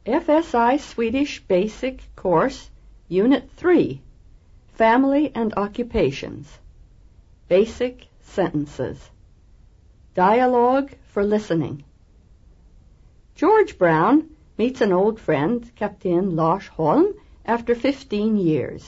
FSI Swedish Basic Course, Unit 3, Family and Occupations. Basic Sentences. Dialogue for Listening. George Brown meets an old friend, Kapten Lars Holm, after 15 years.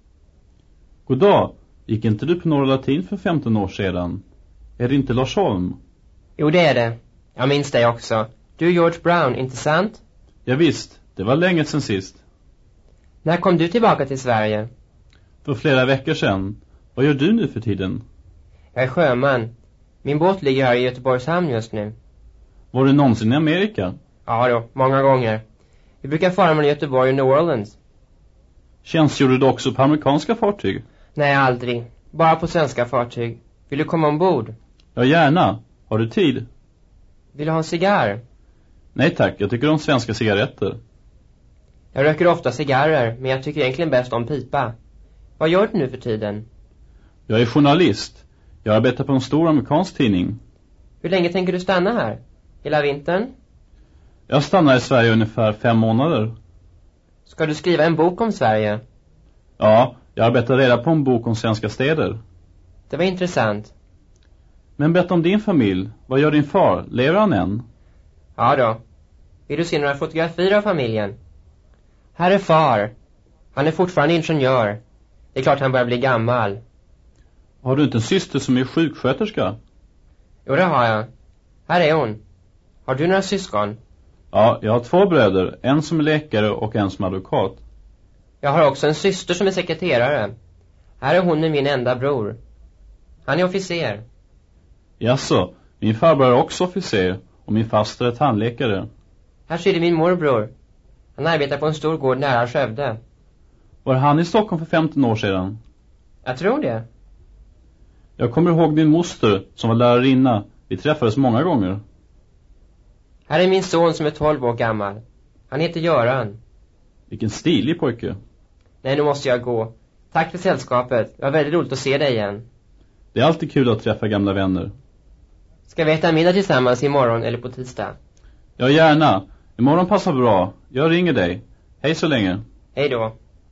God dag, gick inte du på Norra Latin för 15 år sedan? Är det inte Lars Holm? Jo, det är det. Jag minns dig också. Du är George Brown, inte sant? Ja visst, det var länge sedan sist. När kom du tillbaka till Sverige? För flera veckor sedan. Vad gör du nu för tiden? Jag är sjöman. Min båt ligger här i Göteborgs hamn just nu. Var du någonsin i Amerika? Ja då, många gånger. Vi brukar fara mellan Göteborg och New Orleans. Tjänstgjorde du också på amerikanska fartyg? Nej, aldrig. Bara på svenska fartyg. Vill du komma ombord? Ja, gärna. Har du tid? Vill du ha en cigarr? Nej tack, jag tycker om svenska cigaretter. Jag röker ofta cigarrer, men jag tycker egentligen bäst om pipa. Vad gör du nu för tiden? Jag är journalist. Jag arbetar på en stor amerikansk tidning. Hur länge tänker du stanna här? Hela vintern? Jag stannar i Sverige ungefär 5 månader. Ska du skriva en bok om Sverige? Ja, jag arbetar redan på en bok om svenska städer. Det var intressant. Men berätta om din familj. Vad gör din far? Lever han än? Ja då. Vill du se några fotografier av familjen? Här är far. Han är fortfarande ingenjör. Det är klart han börjar bli gammal. Har du inte en syster som är sjuksköterska? Jo, det har jag. Här är hon. Har du några syskon? Ja, jag har 2 bröder. En som är läkare och en som är advokat. Jag har också en syster som är sekreterare. Här är hon med min enda bror. Han är officer. Jaså, min farbror är också officer och min faster är tandläkare. Här ser du min morbror. Han arbetar på en stor gård nära Skövde. Var han i Stockholm för 15 år sedan? Jag tror det. Jag kommer ihåg din moster som var lärarinna. Vi träffades många gånger. Här är min son som är 12 år gammal. Han heter Göran. Vilken stilig pojke. Nej, nu måste jag gå. Tack för sällskapet. Det var väldigt roligt att se dig igen. Det är alltid kul att träffa gamla vänner. Ska vi äta middag tillsammans imorgon eller på tisdag? Ja, gärna. Imorgon passar bra. Jag ringer dig. Hej så länge. Hej då.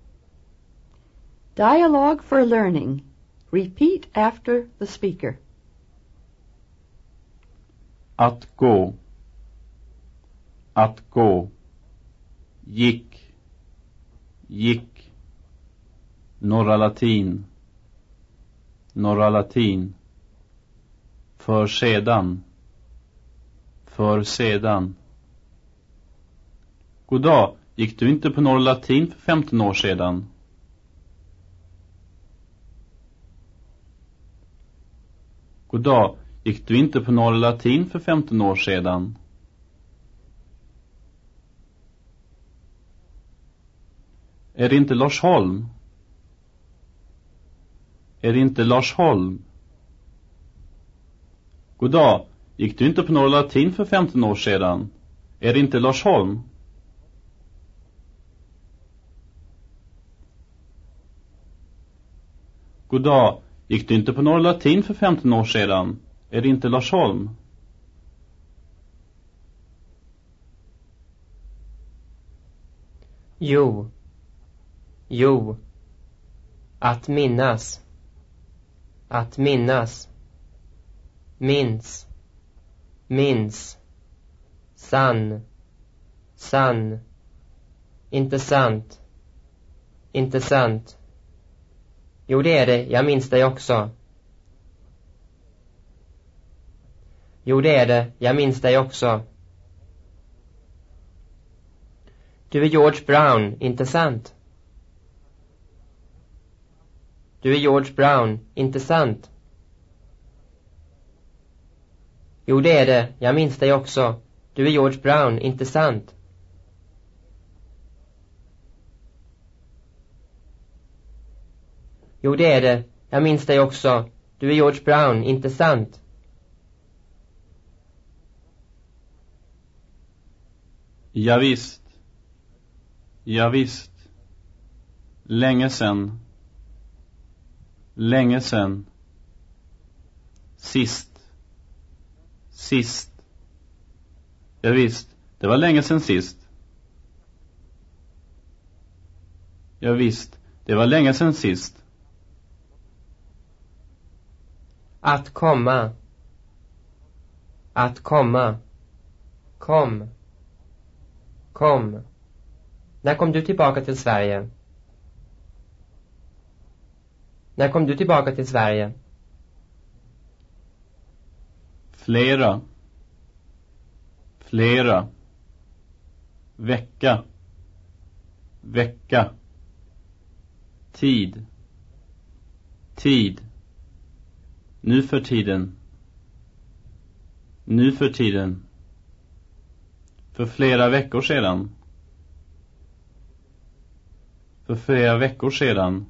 Dialogue for Learning. Repeat after the speaker. Att gå. Att gå. Gick. Gick. Norra Latin. Norra Latin. För sedan. För sedan. God dag, gick du inte på Norra Latin för 15 år sedan? God dag, gick du inte på Norra Latin för 15 år sedan? Är det inte Lars Holm? Är det inte Lars Holm? God dag, gick du inte på Norra Latin för 15 år sedan? Är det inte Lars Holm? God dag, gick du inte på Norra Latin för 15 år sedan? Är det inte Lars Holm? Jo. Jo. Att minnas. Att minnas. Minns. Minns. Sann. Sann. Inte sant. Inte sant. Jo, det är det. Jag minns dig också. Jo, det är det. Jag minns dig också. Du är George Brown, inte sant? Du är George Brown, inte sant? Jo, det är det. Jag minns dig också. Du är George Brown, inte sant? Jo, det är det. Jag minns dig också. Du är George Brown, inte sant? Ja visst. Ja visst. Länge sen. Länge sen. Sist. Sist. Ja visst, det var länge sen sist. Ja visst, det var länge sedan sist. Att komma. Att komma. Kom. Kom. När kom du tillbaka till Sverige? När kom du tillbaka till Sverige? Flera. Flera. Vecka. Vecka. Tid. Tid. Nu för tiden. Nu för tiden. För flera veckor sedan. För flera veckor sedan.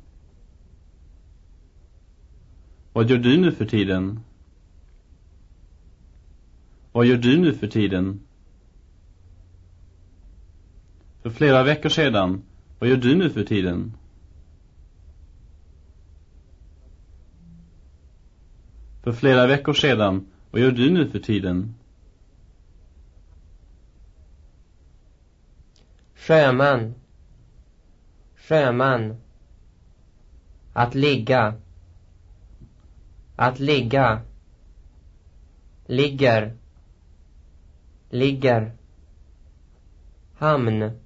Vad gör du nu för tiden? Vad gör du nu för tiden? För flera veckor sedan. Vad gör du nu för tiden? För flera veckor sedan. Vad gör du nu för tiden? Sjöman. Sjöman. Att ligga. Att ligga. Ligger. Ligger. Hamn.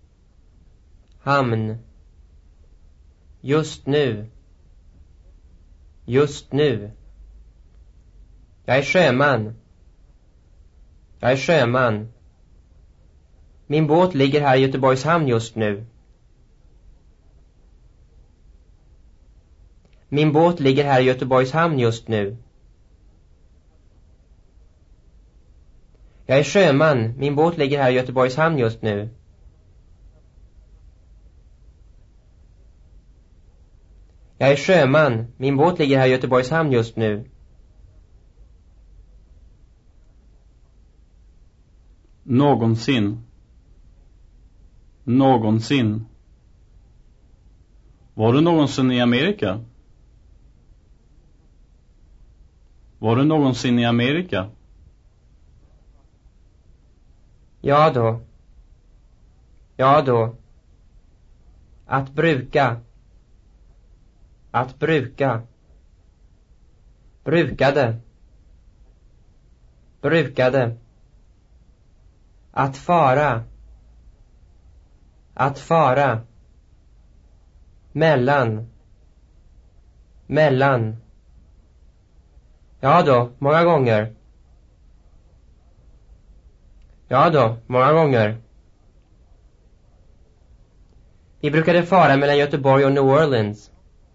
Hamn. Just nu. Just nu. Jag är sjöman. Jag är sjöman. Min båt ligger här i Göteborgs hamn just nu. Min båt ligger här i Göteborgs hamn just nu. Jag är sjöman. Min båt ligger här i Göteborgs hamn just nu. Jag är sjöman. Min båt ligger här i Göteborgs hamn just nu. Någonsin. Någonsin. Var du någonsin i Amerika? Var du någonsin i Amerika? Ja då. Ja då. Att bruka. Att bruka. Brukade. Brukade. Att fara. Att fara. Mellan. Mellan. Ja då, många gånger. Ja då, många gånger. Vi brukade fara mellan Göteborg och New Orleans.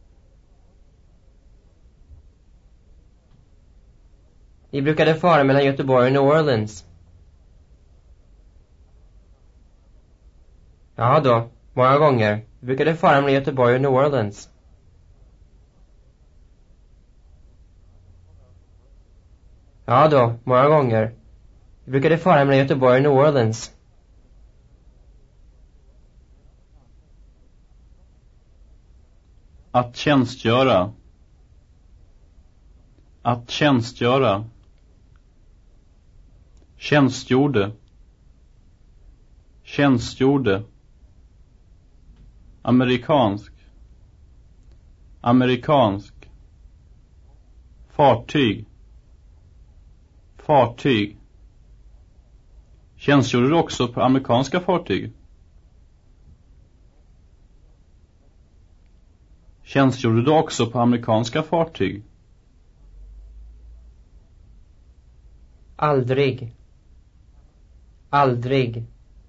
Vi brukade fara mellan Göteborg och New Orleans. Ja då, många gånger. Vi brukade fara mellan Göteborg och New Orleans. Ja då, många gånger. Vi brukade fara mellan Göteborg och New Orleans. Att tjänstgöra. Att tjänstgöra. Tjänstgjorde. Tjänstgjorde. Amerikansk. Amerikansk. Fartyg. Fartyg. Tjänstgjorde du också på amerikanska fartyg? Tjänstgjorde du också på amerikanska fartyg? Aldrig. Aldrig.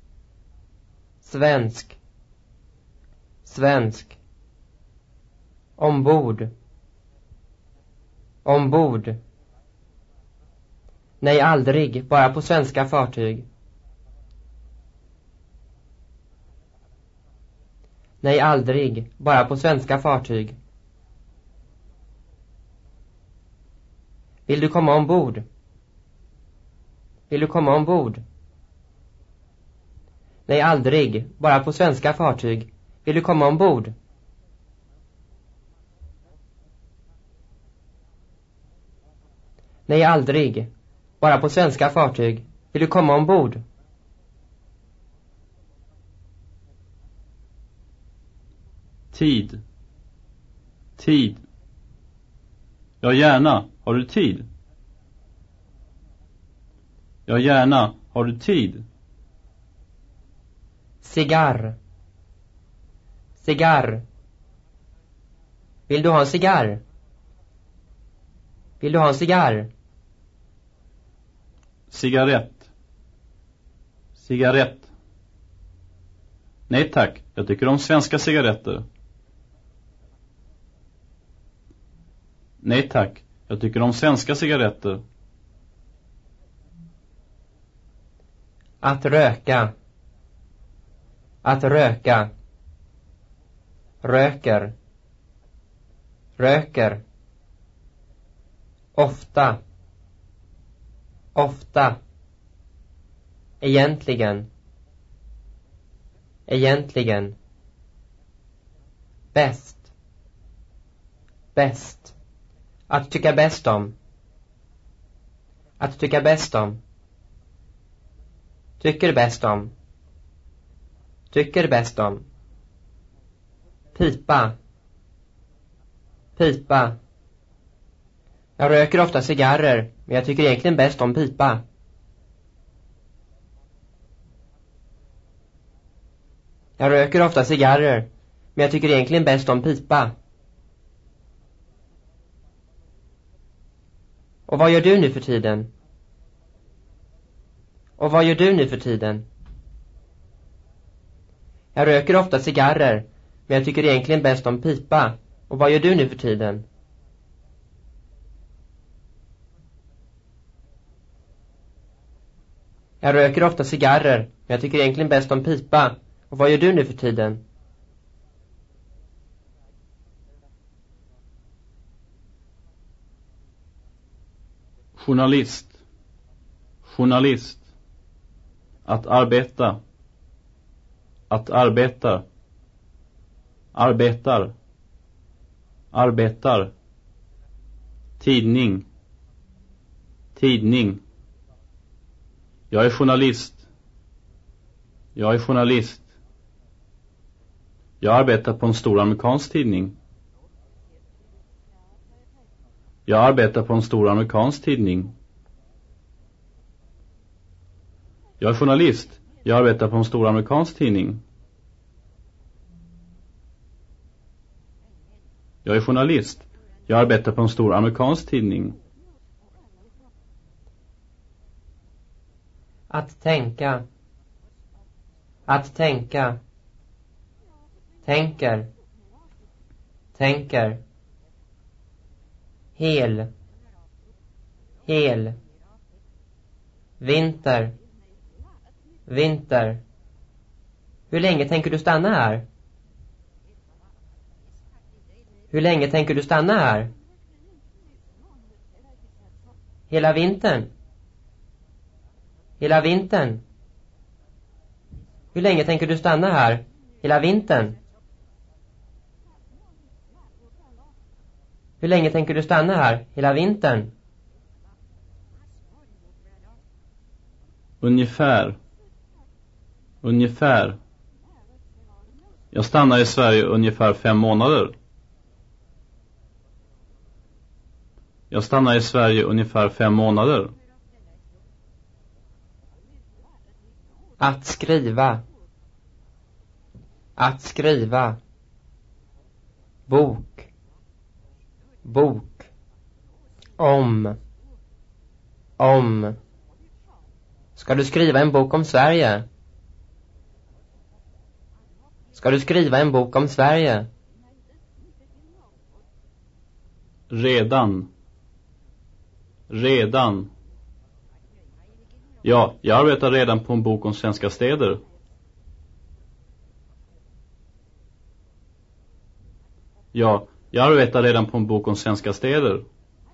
Svensk. Svensk. Ombord. Ombord. Nej, aldrig. Bara på svenska fartyg. Nej, aldrig. Bara på svenska fartyg. Vill du komma ombord? Vill du komma ombord? Nej, aldrig. Bara på svenska fartyg. Vill du komma ombord? Nej, aldrig. Bara på svenska fartyg. Vill du komma ombord? Tid. Tid. Ja, gärna. Har du tid? Ja, gärna. Har du tid? Cigarr. Cigarr. Vill du ha en cigarr? Vill du ha en cigarr? Cigarett. Cigarett. Nej tack, jag tycker om svenska cigaretter. Nej tack, jag tycker om svenska cigaretter. Att röka. Att röka. Röker. Röker. Ofta. Ofta. Egentligen. Egentligen. Bäst. Bäst. Att tycka bäst om. Att tycka bäst om. Tycker bäst om. Tycker bäst om. Pipa. Pipa. Jag röker ofta cigarrer, men jag tycker egentligen bäst om pipa. Jag röker ofta cigarrer, men jag tycker egentligen bäst om pipa. Och vad gör du nu för tiden? Och vad gör du nu för tiden? Jag röker ofta cigarrer, men jag tycker egentligen bäst om pipa. Och vad gör du nu för tiden? Jag röker ofta cigarrer, men jag tycker egentligen bäst om pipa. Och vad gör du nu för tiden? Journalist. Journalist. Att arbeta. Att arbeta. Arbetar. Arbetar. Tidning. Tidning. Jag är journalist. Jag är journalist. Jag arbetar på en stor amerikansk tidning. Jag arbetar på en stor amerikansk tidning. Jag är journalist. Jag arbetar på en stor amerikansk tidning. Jag är journalist. Jag arbetar på en stor amerikansk tidning. Att tänka. Att tänka. Tänker. Tänker. Hel. Hel. Vinter. Vinter. Hur länge tänker du stanna här? Hur länge tänker du stanna här? Hela vintern. Hela vintern. Hur länge tänker du stanna här? Hela vintern. Hur länge tänker du stanna här? Hela vintern. Ungefär. Ungefär. Jag stannar i Sverige ungefär 5 månader. Jag stannar i Sverige ungefär 5 månader. Att skriva. Att skriva. Bok. Bok. Om. Om. Ska du skriva en bok om Sverige? Ska du skriva en bok om Sverige? Redan. Redan. Ja, jag arbetar redan på en bok om svenska städer. Ja, jag arbetar redan på en bok om svenska städer.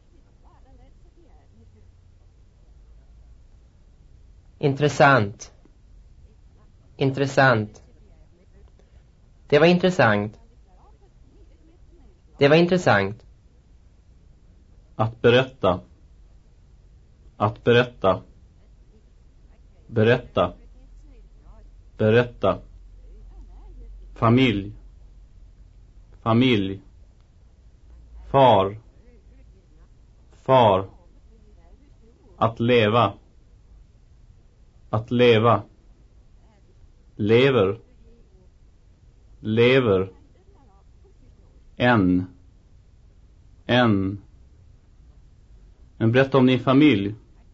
Intressant. Intressant. Det var intressant. Det var intressant. Att berätta. Att berätta. Berätta. Berätta. Familj. familj, far, far, att leva, lever, lever, en. Men berätta om din familj.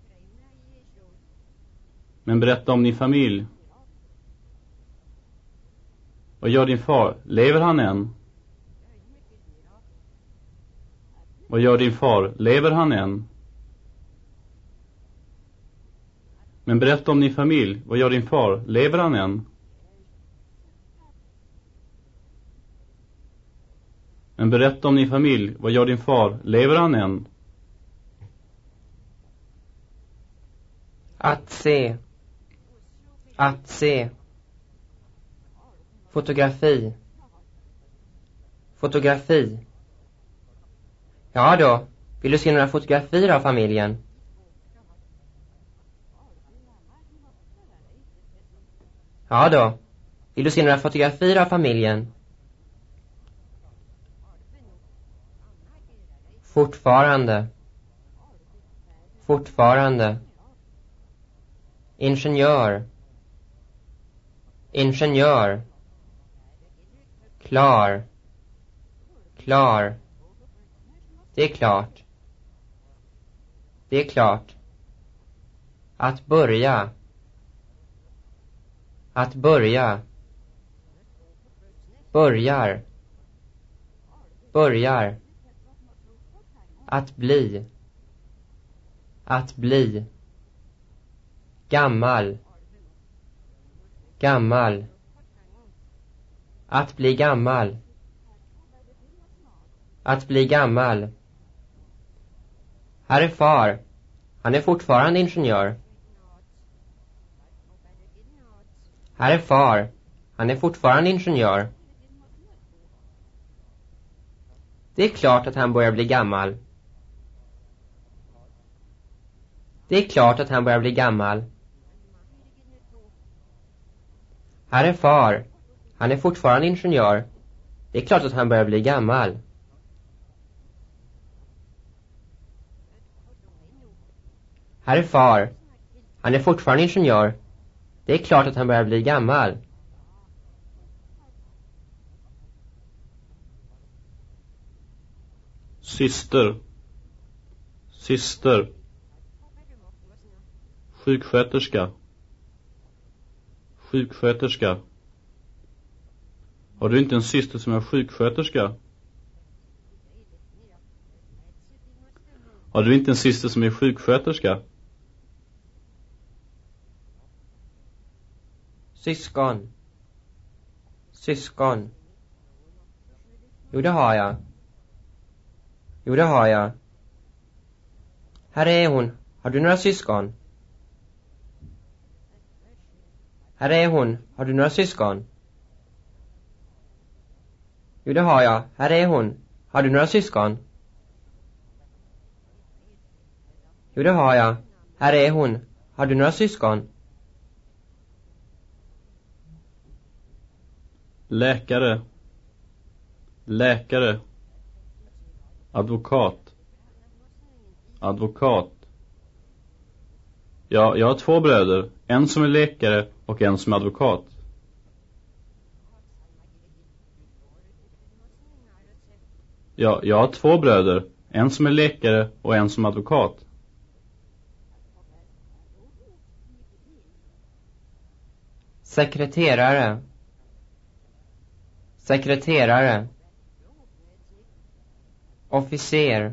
Vad gör din far? Lever han än? Vad gör din far? Lever han än? Men berätta om din familj. Vad gör din far? Lever han än? Men berätta om din familj. Vad gör din far? Lever han än? Att se. Att se. Fotografi. Fotografi. Ja då, vill du se några fotografier av familjen? Ja då, vill du se några fotografier av familjen? Fortfarande. Fortfarande. Ingenjör. Ingenjör. Klar. Klar. Det är klart. Det är klart. Att börja. Att börja. Börjar. Börjar. Att bli. Att bli. Gammal. Gammal. Att bli gammal. Att bli gammal. Här är far. Han är fortfarande ingenjör. Här är far. Han är fortfarande ingenjör. Det är klart att han börjar bli gammal. Det är klart att han börjar bli gammal. Här är far. Han är fortfarande ingenjör. Det är klart att han börjar bli gammal. Här är far. Han är fortfarande ingenjör. Det är klart att han börjar bli gammal. Syster. Syster. Sjuksköterska. Sjuksköterska. Har du inte en syster som är sjuksköterska? Har du inte en syster som är sjuksköterska? Syskon. Syskon. Jo, det har jag. Jo, det har jag. Här är hon. Har du några syskon? Här är hon. Har du några syskon? Jo, det har jag. Här är hon. Har du några syskon? Jo, det har jag. Här är hon. Har du några syskon? Läkare. Läkare. Advokat. Advokat. Ja, jag har 2 bröder. En som är läkare och en som är advokat. Ja, jag har 2 bröder. En som är läkare och en som är advokat. Sekreterare. Sekreterare. Officer.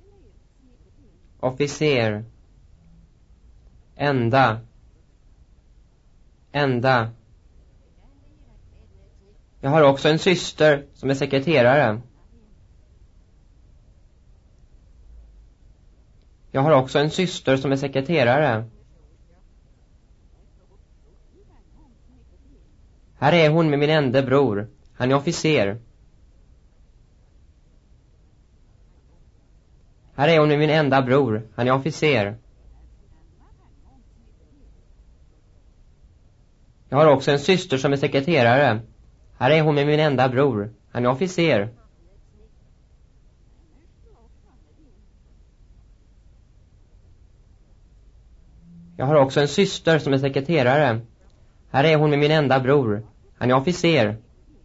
Officer. Enda. Enda. Jag har också en syster som är sekreterare. Jag har också en syster som är sekreterare. Här är hon med min enda bror. Han är officer. Här är hon med min enda bror. Han är officer. Jag har också en syster som är sekreterare. Här är hon med min enda bror. Han är officer. Jag har också en syster som är sekreterare. Här är hon med min enda bror. Han är officer.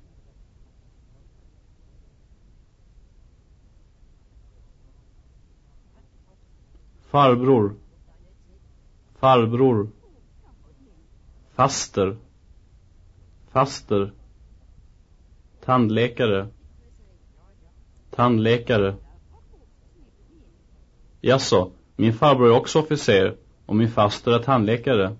Farbror. Farbror. Faster. Faster. Tandläkare. Tandläkare. Jaså, min farbror är också officer och min faster är tandläkare.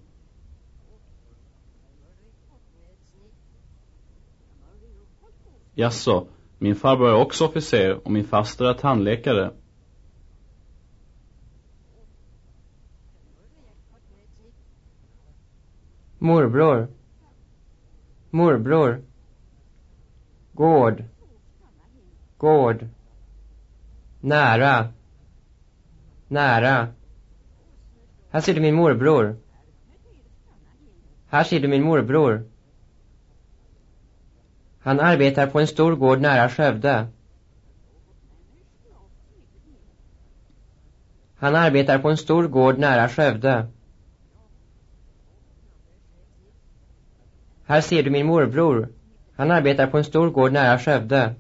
Jaså, min farbror är också officer och min faster är tandläkare. Morbror. Morbror. Gård. Gård. Nära. Nära. Här ser du min morbror. Här ser du min morbror. Han arbetar på en stor gård nära Skövde. Han arbetar på en stor gård nära Skövde. Här ser du min morbror. Han arbetar på en stor gård nära Skövde.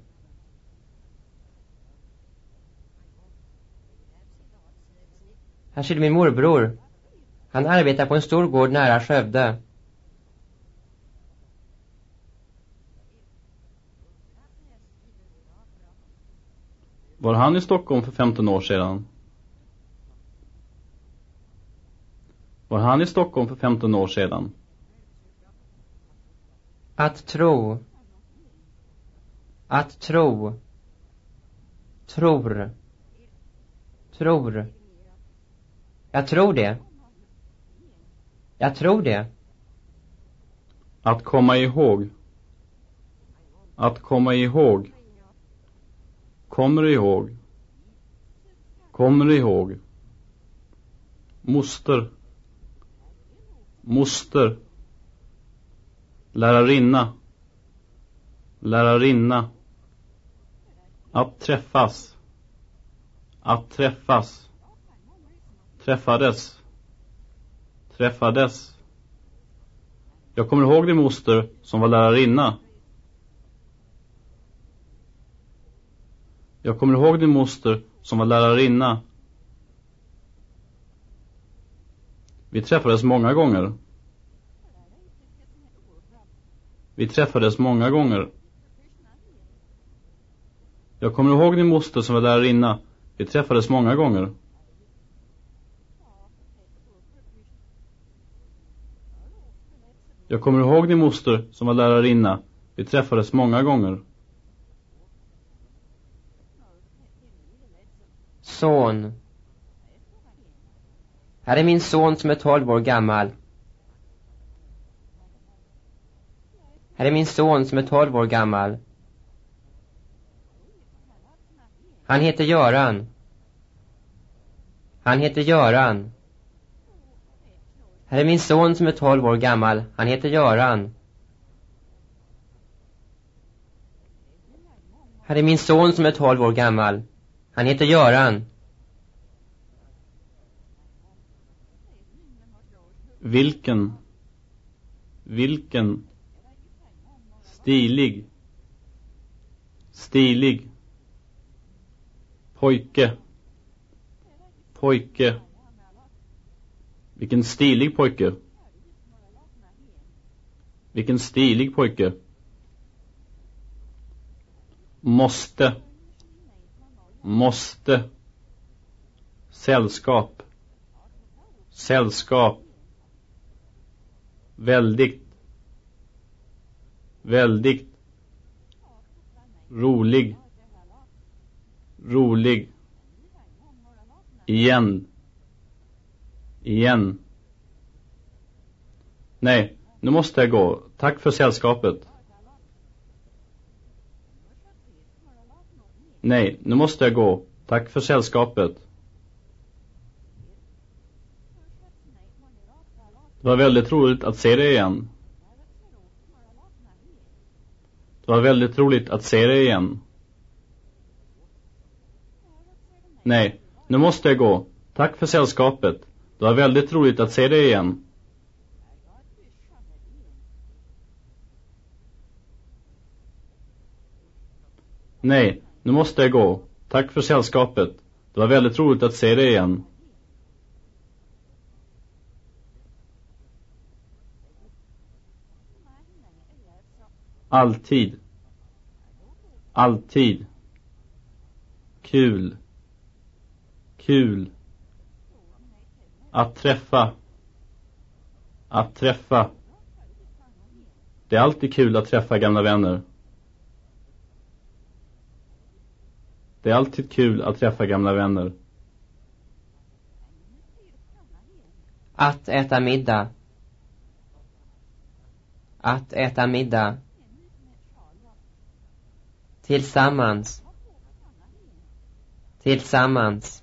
Här ser du min morbror. Han arbetar på en stor gård nära Skövde. Var han i Stockholm för 15 år sedan? Var han i Stockholm för 15 år sedan? Att tro. Att tro. Tror. Tror. Jag tror det. Jag tror det. Att komma ihåg. Att komma ihåg. Kommer ihåg. Kommer ihåg. Moster. Moster. Lärarinna. Lärarinna. Att träffas. Att träffas. Träffades. Träffades. Jag kommer ihåg din moster som var lärarinna. Jag kommer ihåg din moster som var lärarinna. Vi träffades många gånger. Vi träffades många gånger. Jag kommer ihåg din moster som var lärarinna. Vi träffades många gånger. Jag kommer ihåg din moster som var lärarinna. Vi träffades många gånger. Son. Här är min son som är 12 år gammal. Här är min son som är 12 år gammal. Han heter Göran. Han heter Göran. Här är min son som är 12 år gammal. Han heter Göran. Här är min son som är 12 år gammal. Han heter Göran. Vilken? Vilken? Stilig. Stilig. Pojke. Pojke. Vilken stilig pojke. Vilken stilig pojke. Måste. Måste. Sällskap. Sällskap. Väldigt. Väldigt. Rolig. Rolig. Igen. Igen. Nej, nu måste jag gå. Tack för sällskapet. Nej, nu måste jag gå. Tack för sällskapet. Det var väldigt roligt att se dig igen. Det var väldigt roligt att se dig igen. Nej, nu måste jag gå. Tack för sällskapet. Det var väldigt roligt att se dig igen. Nej, nu måste jag gå. Tack för sällskapet. Det var väldigt roligt att se dig igen. Alltid. Alltid. Kul. Kul. Att träffa. Att träffa. Det är alltid kul att träffa gamla vänner. Det är alltid kul att träffa gamla vänner. Att äta middag. Att äta middag. Tillsammans. Tillsammans.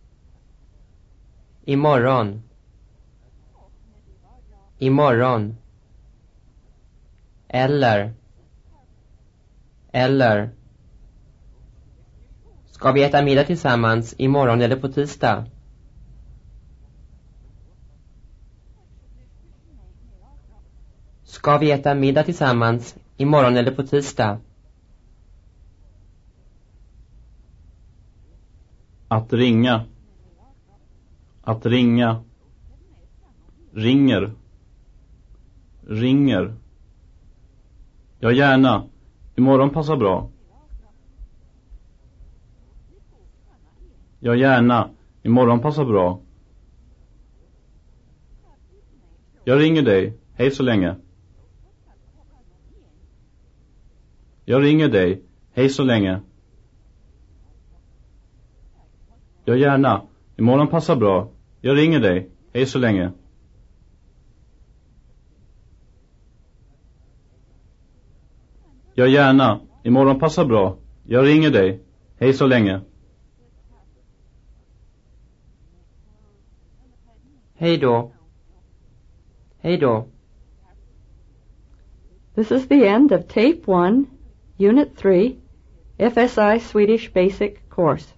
Imorgon. Imorgon. Eller. Eller. Ska vi äta middag tillsammans imorgon eller på tisdag? Ska vi äta middag tillsammans imorgon eller på tisdag? Att ringa. Att ringa. Ringer. Ringer. Ja, gärna. Imorgon passar bra. Ja, gärna. Imorgon passar bra. Jag ringer dig. Hej så länge. Jag ringer dig. Hej så länge. Ja, gärna. Imorgon passar bra. Jag ringer dig. Hej så länge. Ja, gärna. Imorgon passar bra. Jag ringer dig. Hej så länge. Hej då. Hej då. This is the end of Tape 1, Unit 3, FSI Swedish Basic Course.